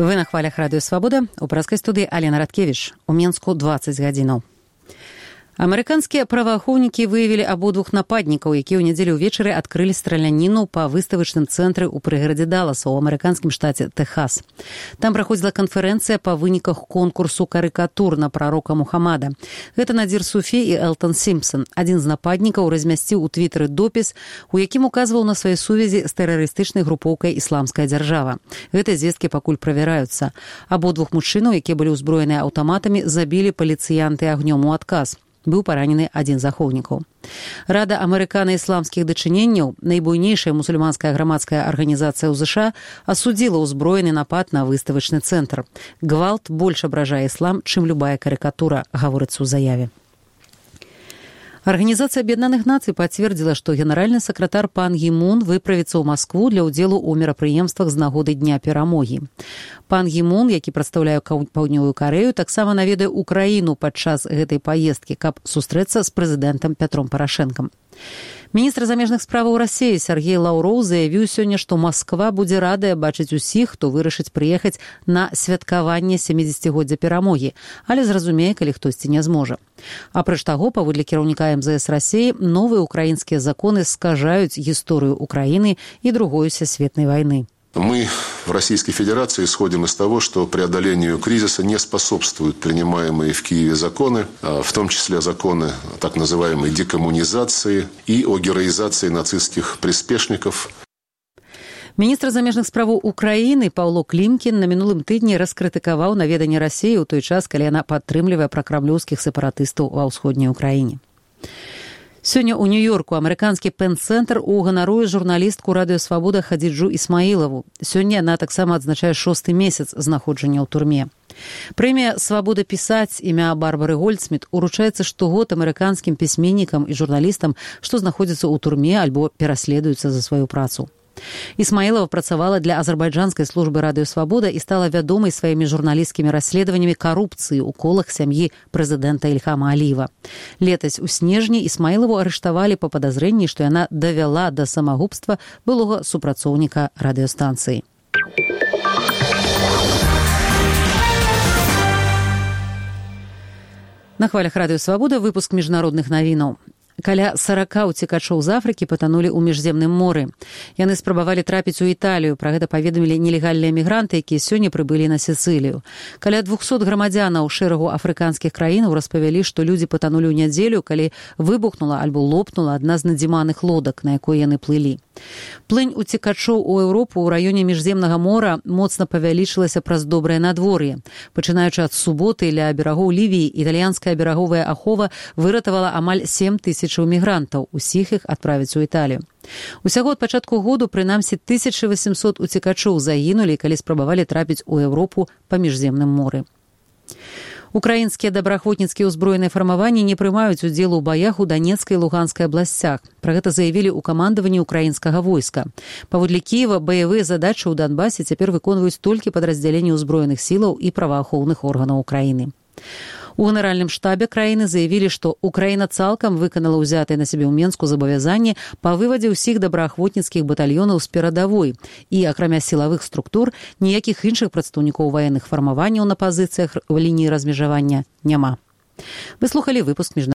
Вы на хвалях Радыё Свабода. У праскай студыі Алена Радкевіч. У Менску 20 гадзінаў. Амерыканскія праваахоўнікі выявілі абодвух нападнікаў, якія ў нядзелю ўвечары адкрылі страляніну па выставачным цэнтры ў прыгарадзе Далласа ў амерыканскім штаце Тэхас. Там праходзіла канферэнцыя па выніках конкурсу карыкатур на прарока Мухаммада. Гэта Надзір Суфі і Элтон Сімпсон. Адзін з нападнікаў размясціў у твітары допіс, у якім указваў на свае сувязі з тэрарыстычнай групоўкай «Ісламская дзяржава». Гэтыя звесткі пакуль правяраюцца. Абодвух мужчынаў, якія былі ўзброеныя аўтаматамі, забілі паліцыянты агнём у адказ. Быў паранены адзін з ахоўнікаў. Рада амерыкана-ісламскіх дачыненняў, найбуйнейшая мусульманская грамадская арганізацыя ў ЗША, асудзіла ўзброены напад на выставачны цэнтр. Гвалт больш абражае іслам, чым любая карыкатура, гаворыцца ў заяве. Арганізацыя Аб'яднаных Нацый пацвердзіла, што генеральны сакратар Пан Гі Мун выправіцца ў Маскву для ўдзелу ў мерапрыемствах з нагоды Дня перамогі. Пан Гі Мун, які прадстаўляе Паўднёвую Карэю, таксама наведае Украіну падчас гэтай паездкі, каб сустрэцца з прэзідэнтам Пятром Парашэнкам. Міністр замежных справаў Расіі Сергей Лаўроў заявіў сёння, што Масква будзе радая бачыць усіх, хто вырашыць прыехаць на святкаванне 70-годдзя перамогі, але зразумее, калі хтосьці не зможа. Апроч таго, паводле кіраўніка МЗС Расіі, новыя украінскія законы скажаюць гісторыю Украіны і другой сусветнай вайны. Мы в Российской Федерации исходим из того, что преодолению кризиса не способствуют принимаемые в Киеве законы, в том числе законы так называемой декоммунизации и о героизации нацистских приспешников. Міністр замежных справаў Украіны Паўло Клімкін на мінулым тыдні раскрытыкаваў наведанне Расіі ў той час, калі яна падтрымлівае пракрамлёўскіх сепаратыстаў ва ўсходняй Украіне. Сёння ў Нью-Йорку амерыканскі Пен-цэнтр уганаруе журналістку Радыё Свабода Хадзіджу Ісмаілаву. Сёння яна таксама адзначае 6-й месяц знаходжання ў турме. Прэмія «Свабода пісаць» імя Барбары Гольдсміт уручаецца штогод амерыканскім пісьменнікам і журналістам, што знаходзяцца ў турме альбо пераследуюцца за сваю працу. Ісмаілава працавала для азербайджанскай службы Радыё Свабода і стала вядомай сваімі журналісцкімі расследаваннямі карупцыі ў колах сям'і прэзідэнта Ільхама Аліева. Летась у снежні Ісмаілаву арыштавалі па падазрэнні, што яна давяла да самагубства былога супрацоўніка радыёстанцыі. На хвалях Радыё Свабода выпуск міжнародных навінаў. Каля 40 уцекачоў з Афрыкі патанулі ў міжземным моры. Яны спрабавалі трапіць у Італію. Пра гэта паведамілі нелегальныя мігранты, якія сёння прыбылі на Сіцылію. Каля 200 грамадзянаў шэрагу афрыканскіх краінаў распавялі, што людзі патанулі ў нядзелю, калі выбухнула альбо лопнула адна з надзіманых лодак, на якой яны плылі. Плынь уцекачоў у Еўропу ў раёне міжземнага мора моцна павялічылася праз добрае надвор'е. Пачынаючы ад суботы ля берагоў Лівіі, італьянская бераговая ахова выратавала амаль 7 тысячаў мігрантаў, усіх іх адправіць у Італію. Усяго ад пачатку году прынамсі 1800 уцекачоў загінулі, калі спрабавалі трапіць у Еўропу па міжземным моры. Украінскія добраахвотніцкія ўзброеныя фармаванні не прымаюць удзелу ў баях у Данецкай і Луганскай абласцях. Пра гэта заявілі ў камандаванні украінскага войска. Паводле Кіева, баявыя задачы ў Донбасе цяпер выконваюць толькі падраздзяленні ўзброеных сілаў і праваахоўных органаў Украіны. У генеральным штабе краіны заявілі, што Украіна цалкам выканала ўзятыя на сябе ў Менску забавязанні па вывадзе ўсіх добраахвотніцкіх батальёнаў з перадавой і, акрамя сілавых структур, ніякіх іншых прадстаўнікоў ваенных фармаванняў на пазіцыях лініі размежавання няма. Вы слухалі выпуск